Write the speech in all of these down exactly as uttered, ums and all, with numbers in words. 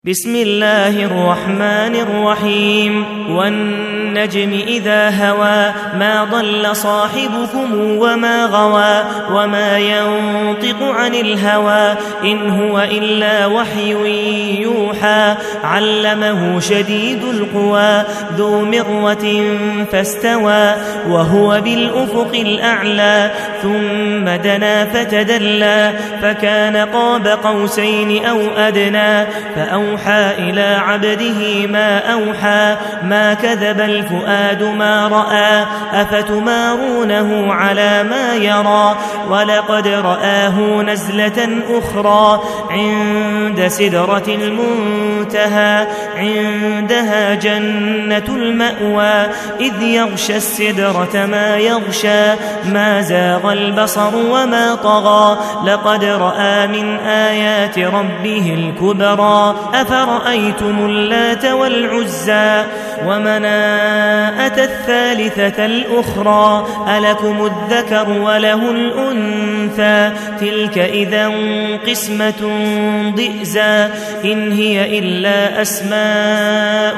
بسم الله الرحمن الرحيم والنجم إذا هوى ما ضل صاحبكم وما غوى وما ينطق عن الهوى إن هو إلا وحي يوحى علمه شديد القوى ذو مرة فاستوى وهو بالأفق الأعلى ثم دنا فتدلى فكان قاب قوسين أو أدنى فأوحى أوحى إلى عبده ما أوحى ما كذب الفؤاد ما رأى أفتمارونه على ما يرى ولقد رآه نزلة أخرى عند سدرة المنتهى عندها جنة المأوى إذ يغشى السدرة ما يغشى ما زاغ البصر وما طغى لقد رأى من آيات ربه الكبرى أفرأيتم اللات والعزى ومناءة الثالثة الأخرى ألكم الذكر وله الأنثى تلك إذا قسمة ضئزى إن هي إلا أسماء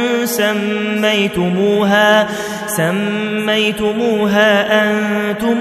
سميتموها سميتموها أنتم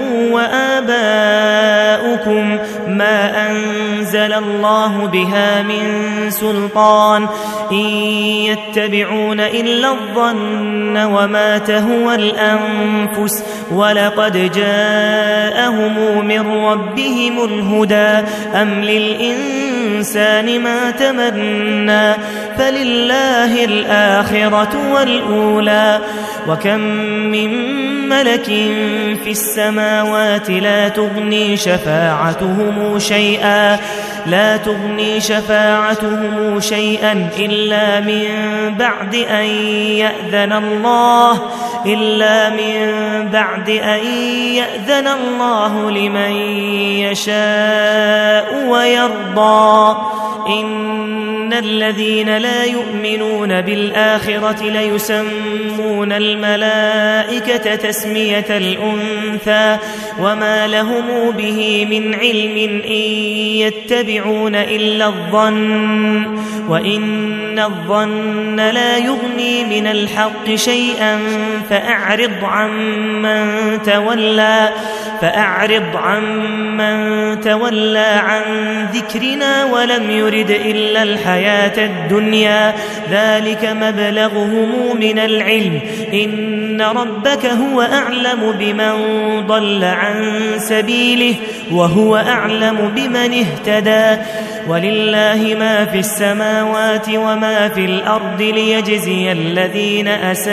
وآباؤكم ما أنزل الله بها من سلطان إن يتبعون إلا الظن وما تهوى الأنفس ولقد جاءهم من ربهم الهدى أم للإنسان ما تمنى فلله الآخرة والأولى وكم من ملك في السماوات لا تغني شفاعتهم شيئا لا تغني شفاعتهم شيئا إلا من بعد أن يأذن الله إلا من بعد أن يأذن الله لمن يشاء ويرضى إن الذين لا يؤمنون بالآخرة ليسمون الملائكة تسمية الأنثى وما لهم به من علم إن يتبعون إلا الظن وإن الظن لا يغني من الحق شيئا فأعرض عمن تولى فأعرض عمن تولى عن ذكرنا ولم يرد إلا الحياة الدنيا ذلك مبلغهم من العلم إن ربك هو أعلم بمن ضل عن سبيله وهو أعلم بمن اهتدى ولله ما في السماوات وما في الأرض ليجزي الذين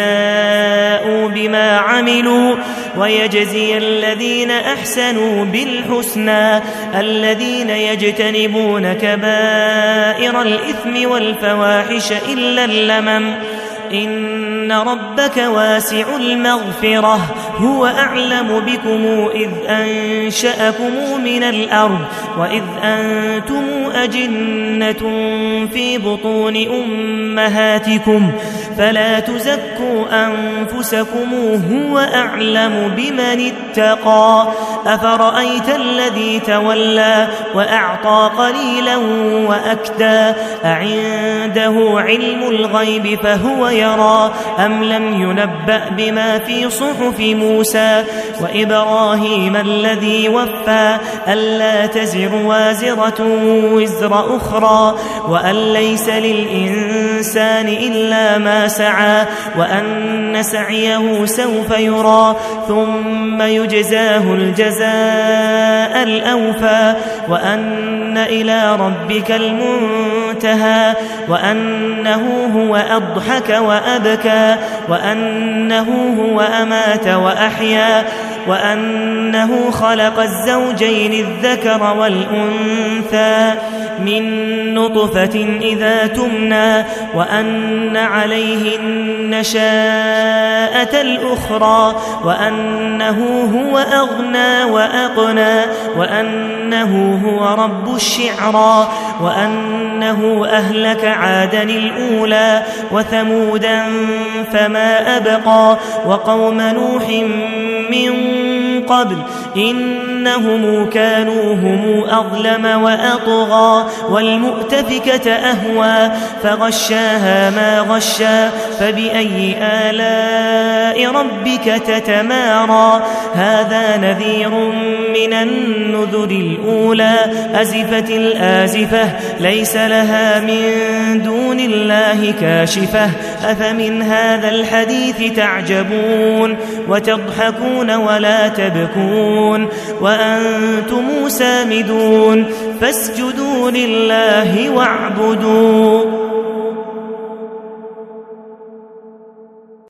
أساءوا بما عملوا ويجزي الذين أحسنوا بالحسنى الذين يجتنبون كبائر الإثم والفواحش إلا اللمم إن ربك واسع المغفرة هو أعلم بكم إذ أنشأكم من الأرض وإذ أنتم أجنة في بطون أمهاتكم فلا تزكوا أنفسكم هو أعلم بمن اتقى أفرأيت الذي تولى وأعطى قليلا وأكدى أعنده علم الغيب فهو يرى أم لم ينبأ بما في صحف موسى وإبراهيم الذي وفى ألا تزر وازرة وزر أخرى وأن ليس للإنسان إلا ما سعى وأن سعيه سوف يرى ثم يجزاه الجزاء الأوفى وأن إلى ربك المنتهى وأنه هو أضحك وأبكى وأنه هو أمات وأحيا وأنه خلق الزوجين الذكر والأنثى من نطفة إذا تمنى وأن عليه النشاءة الأخرى وأنه هو أغنى وأقنى وأنه هو رب الشعرى وأنه أهلك عادا الأولى وثمودا فما أبقى وقوم نوح من قبل إن إنهم كانوا هم أظلم وأطغى والمؤتفكة أهوى فغشاها ما غشا فبأي آلاء ربك تتمارى هذا نذير من النذر الأولى أزفت الآزفة ليس لها من دون الله كاشفة أفمن هذا الحديث تعجبون وتضحكون ولا تبكون وأنتم سامدون فاسجدوا لله واعبدوا